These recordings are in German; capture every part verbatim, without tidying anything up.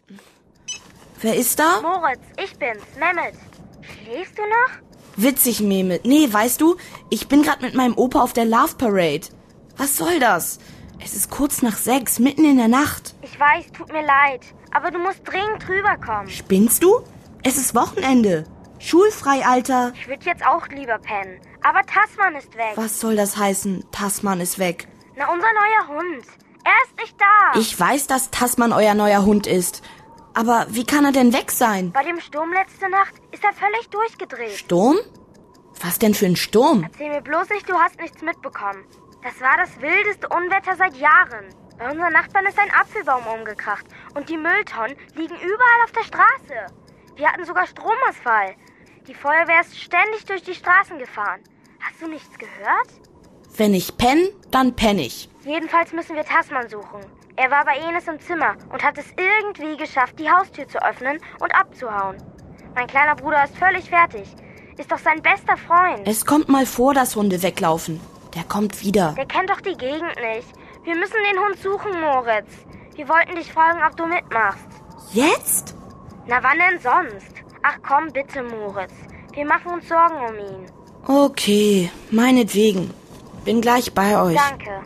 Wer ist da? Moritz, ich bin's, Mehmet. Schläfst du noch? Witzig, Mehmet. Nee, weißt du, ich bin gerade mit meinem Opa auf der Love Parade. Was soll das? Es ist kurz nach sechs, mitten in der Nacht. Ich weiß, tut mir leid, aber du musst dringend rüberkommen. Spinnst du? Es ist Wochenende. Schulfrei, Alter. Ich würde jetzt auch lieber pennen, aber Tasman ist weg. Was soll das heißen, Tasman ist weg? Na, unser neuer Hund. Er ist nicht da. Ich weiß, dass Tasman euer neuer Hund ist. Aber wie kann er denn weg sein? Bei dem Sturm letzte Nacht ist er völlig durchgedreht. Sturm? Was denn für ein Sturm? Erzähl mir bloß nicht, du hast nichts mitbekommen. Das war das wildeste Unwetter seit Jahren. Bei unseren Nachbarn ist ein Apfelbaum umgekracht und die Mülltonnen liegen überall auf der Straße. Wir hatten sogar Stromausfall. Die Feuerwehr ist ständig durch die Straßen gefahren. Hast du nichts gehört? Wenn ich penne, dann penne ich. Jedenfalls müssen wir Tasman suchen. Er war bei Enes im Zimmer und hat es irgendwie geschafft, die Haustür zu öffnen und abzuhauen. Mein kleiner Bruder ist völlig fertig. Ist doch sein bester Freund. Es kommt mal vor, dass Hunde weglaufen. Der kommt wieder. Der kennt doch die Gegend nicht. Wir müssen den Hund suchen, Moritz. Wir wollten dich fragen, ob du mitmachst. Jetzt? Na, wann denn sonst? Ach komm bitte, Moritz. Wir machen uns Sorgen um ihn. Okay, meinetwegen. Bin gleich bei euch. Danke.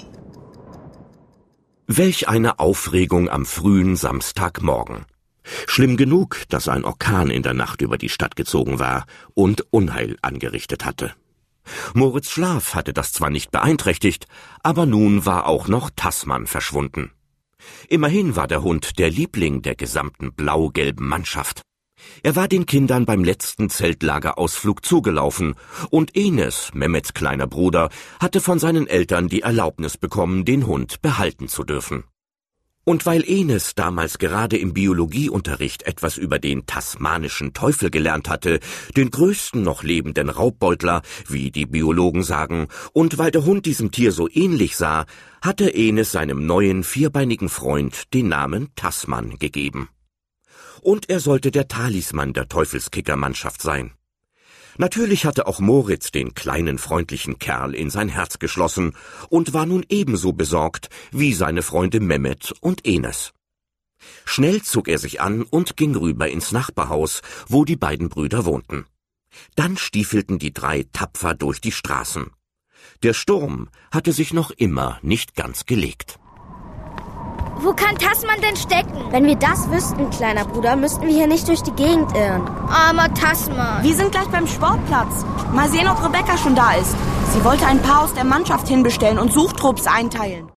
Welch eine Aufregung am frühen Samstagmorgen. Schlimm genug, dass ein Orkan in der Nacht über die Stadt gezogen war und Unheil angerichtet hatte. Moritz' Schlaf hatte das zwar nicht beeinträchtigt, aber nun war auch noch Tasman verschwunden. Immerhin war der Hund der Liebling der gesamten blau-gelben Mannschaft. Er war den Kindern beim letzten Zeltlagerausflug zugelaufen und Enes, Mehmets kleiner Bruder, hatte von seinen Eltern die Erlaubnis bekommen, den Hund behalten zu dürfen. Und weil Enes damals gerade im Biologieunterricht etwas über den tasmanischen Teufel gelernt hatte, den größten noch lebenden Raubbeutler, wie die Biologen sagen, und weil der Hund diesem Tier so ähnlich sah, hatte Enes seinem neuen vierbeinigen Freund den Namen Tasman gegeben. Und er sollte der Talisman der Teufelskicker-Mannschaft sein. Natürlich hatte auch Moritz den kleinen freundlichen Kerl in sein Herz geschlossen und war nun ebenso besorgt wie seine Freunde Mehmet und Enes. Schnell zog er sich an und ging rüber ins Nachbarhaus, wo die beiden Brüder wohnten. Dann stiefelten die drei tapfer durch die Straßen. Der Sturm hatte sich noch immer nicht ganz gelegt. Wo kann Tasman denn stecken? Wenn wir das wüssten, kleiner Bruder, müssten wir hier nicht durch die Gegend irren. Armer Tasman. Wir sind gleich beim Sportplatz. Mal sehen, ob Rebecca schon da ist. Sie wollte ein paar aus der Mannschaft hinbestellen und Suchtrupps einteilen.